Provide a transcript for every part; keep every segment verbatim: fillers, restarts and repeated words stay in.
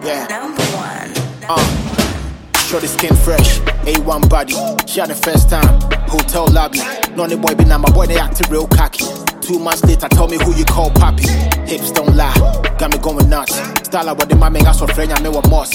Yeah. Number one. Uh, shorty skin fresh, A one body. She had the first time, hotel lobby. Nonny boy be now my boy, they acting real cocky. Two months later, tell me who you call papi. Hips don't lie, got me going nuts. Style like what the man make us for friend, I know what must.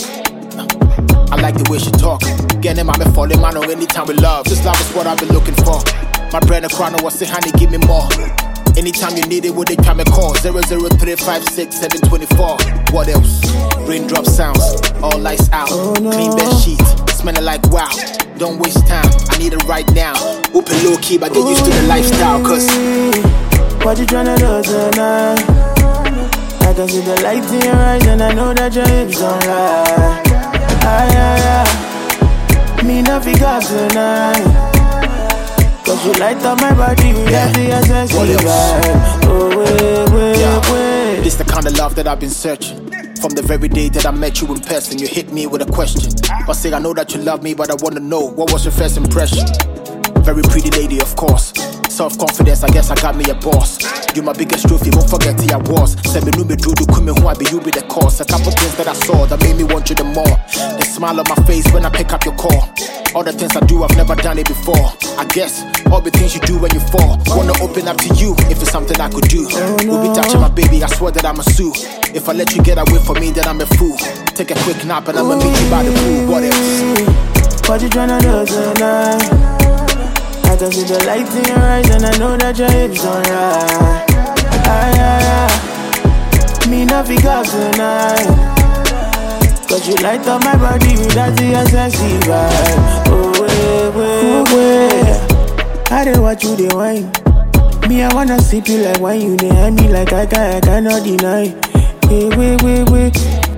I like the way she talk. Getting my me falling man on anytime we love. This love is what I've been looking for. My bread and crown was say honey, give me more. Anytime you need it, would they come and call? Zero zero three five six seven twenty four. What else? Raindrop sounds, all lights out. Oh, no. Clean bed sheet, smelling like wow. Don't waste time, I need it right now. Open low key, but get used to the lifestyle. Cause what you tryna do tonight? I can see the light in your eyes and I know that your hips don't lie. Ah, yeah, yeah. Me not figure tonight. Cause you light up my body with Yeah. every accessory vibe. Oh, wait, wait, Yeah. wait. this the kind of love that I've been searching. From the very day that I met you in person, you hit me with a question. I say I know that you love me, but I wanna know, what was your first impression? Very pretty lady, of course. Self-confidence, I guess I got me a boss. You my biggest trophy, won't forget who I was. Say me no me do do come who I be, you be the cause. A couple things that I saw that made me want you the more. The smile on my face when I pick up your call. All the things I do, I've never done it before. I guess all the things you do when you fall. Wanna open up to you if it's something I could do. We'll be touching my baby, I swear that I'm a sue. If I let you get away from me, then I'm a fool. Take a quick nap and I'ma meet you by the pool. What else? What you tryna do tonight? I can see the light in your eyes and I know that your hips don't lie. Ah, yeah, yeah. Me not figure tonight. Cause you light up my body with that sexy vibe. Oh, wait, wait, wait. I didn't watch you, they wine. Me, I wanna sip you like wine. You, they hand me like I, can, I cannot deny. Hey, wait, wait, wait.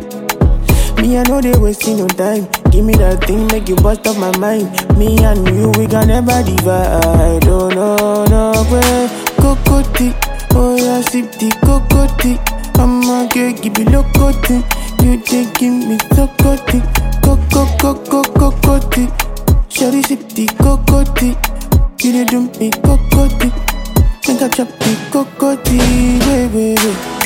Me, I know they wasting no time. Give me that thing, make you bust up my mind. Me and you, we can never divide. Oh, no, no, way. Cocotti, oh, yeah, sip the cocotti. I'm a girl, give you locotti. You take give me cocotti. Coco, coco, cocotti. Shawty sip the cocotti. You did do me cocotti. Think I chop the cocotti. Wait, wait, wait.